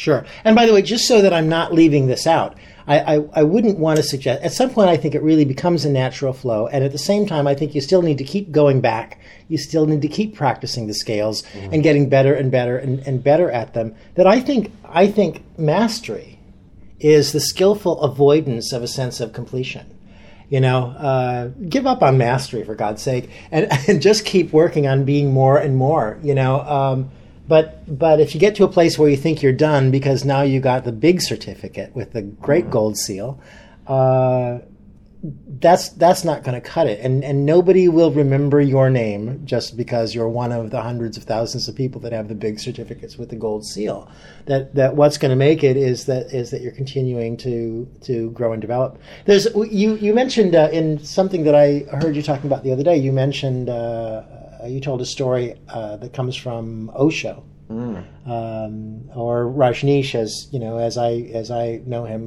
Sure. And by the way, just so that I'm not leaving this out, I wouldn't want to suggest, at some point I think it really becomes a natural flow, and at the same time I think you still need to keep going back. You still need to keep practicing the scales and getting better and better and better at them. That I think mastery is the skillful avoidance of a sense of completion. Give up on mastery, for God's sake, and just keep working on being more and more, But if you get to a place where you think you're done because now you got the big certificate with the great gold seal, that's not going to cut it. And nobody will remember your name just because you're one of the hundreds of thousands of people that have the big certificates with the gold seal. That what's going to make it is that you're continuing to grow and develop. You mentioned in something that I heard you talking about the other day. You mentioned you told a story that comes from Osho. Or Rajneesh, as I know him,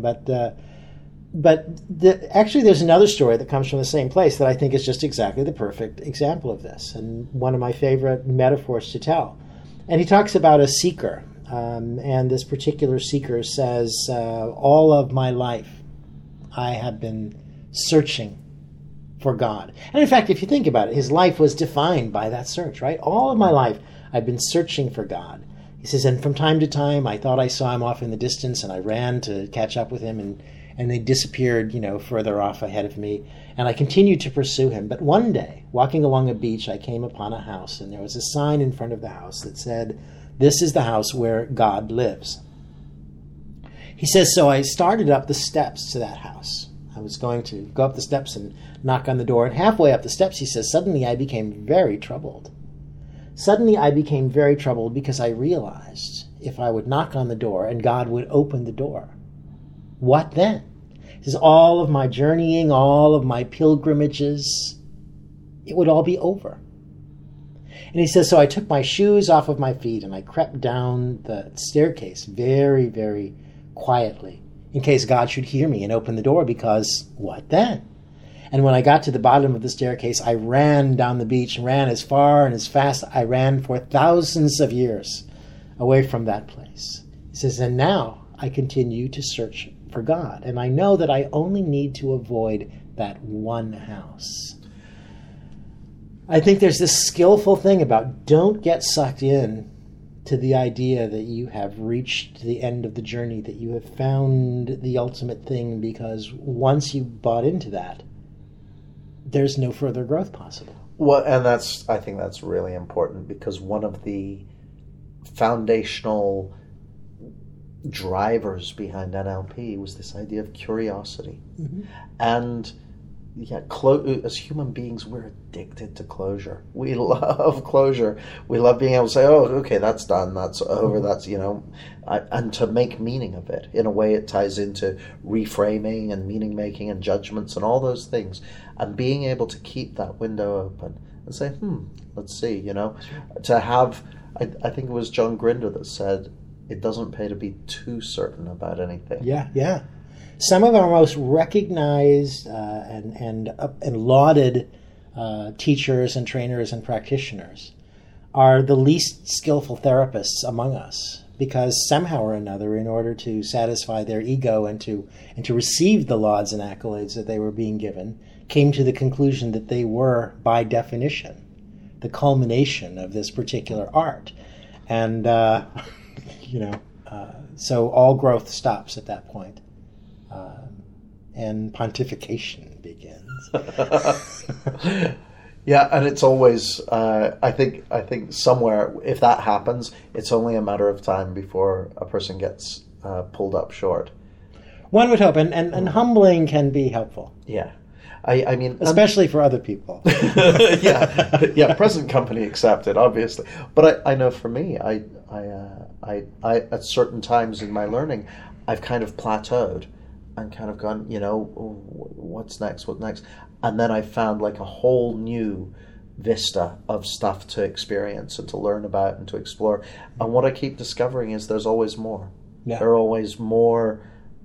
but actually there's another story that comes from the same place that I think is just exactly the perfect example of this, and one of my favorite metaphors to tell. And he talks about a seeker, and this particular seeker says, all of my life I have been searching for God. And in fact, if you think about it, his life was defined by that search, right? All of my life I've been searching for God. He says, and from time to time I thought I saw him off in the distance, and I ran to catch up with him, and they disappeared, further off ahead of me. And I continued to pursue him. But one day, walking along a beach, I came upon a house, and there was a sign in front of the house that said, "This is the house where God lives." He says, so I started up the steps to that house. I was going to go up the steps and knock on the door. And halfway up the steps, he says, suddenly I became very troubled. Suddenly I became very troubled because I realized if I would knock on the door and God would open the door, what then? He says, all of my journeying, all of my pilgrimages, it would all be over. And he says, so I took my shoes off of my feet and I crept down the staircase very, very quietly in case God should hear me and open the door, because what then? And when I got to the bottom of the staircase, I ran down the beach and ran as far and as fast I ran for thousands of years away from that place. He says, and now I continue to search for God, and I know that I only need to avoid that one house. I think there's this skillful thing about don't get sucked in to the idea that you have reached the end of the journey, that you have found the ultimate thing, because once you bought into that, there's no further growth possible. Well, and I think that's really important, because one of the foundational drivers behind NLP was this idea of curiosity. Mm-hmm. And as human beings, we're addicted to closure. We love closure. We love being able to say, oh, okay, that's done, that's over, that's, and to make meaning of it. In a way, it ties into reframing and meaning making and judgments and all those things. And being able to keep that window open and say, let's see, to have, I think it was John Grinder that said, it doesn't pay to be too certain about anything. Yeah. Some of our most recognized and lauded teachers and trainers and practitioners are the least skillful therapists among us, because somehow or another, in order to satisfy their ego and to receive the lauds and accolades that they were being given, came to the conclusion that they were, by definition, the culmination of this particular art. And, so all growth stops at that point. And pontification begins. Yeah, and it's always, I think somewhere, if that happens, it's only a matter of time before a person gets pulled up short. One would hope, and humbling can be helpful. Yeah. I mean, especially for other people. yeah, present company accepted, obviously. But I know for me, I at certain times in my learning, I've kind of plateaued and kind of gone, what's next? And then I found like a whole new vista of stuff to experience and to learn about and to explore. And what I keep discovering is there's always more. Yeah. There are always more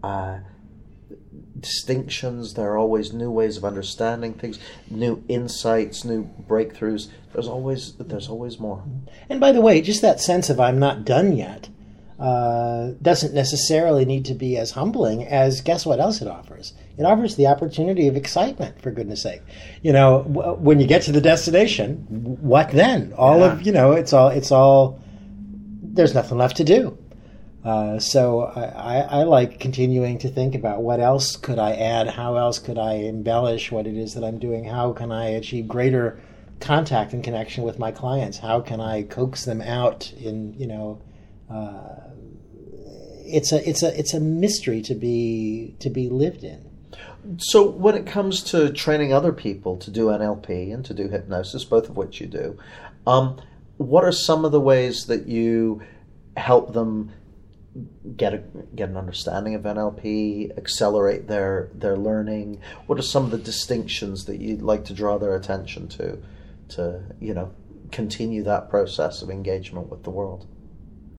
distinctions. There are always new ways of understanding things, new insights, new breakthroughs. There's always more. And by the way, just that sense of I'm not done yet, doesn't necessarily need to be as humbling as, guess what else it offers? It offers the opportunity of excitement, for goodness sake. When you get to the destination, what then? It's all, there's nothing left to do. So I like continuing to think about what else could I add, how else could I embellish what it is that I'm doing, how can I achieve greater contact and connection with my clients, how can I coax them out in, it's a mystery to be lived in. So when it comes to training other people to do NLP and to do hypnosis, both of which you do, what are some of the ways that you help them get an understanding of NLP, accelerate their learning? What are some of the distinctions that you'd like to draw their attention to continue that process of engagement with the world?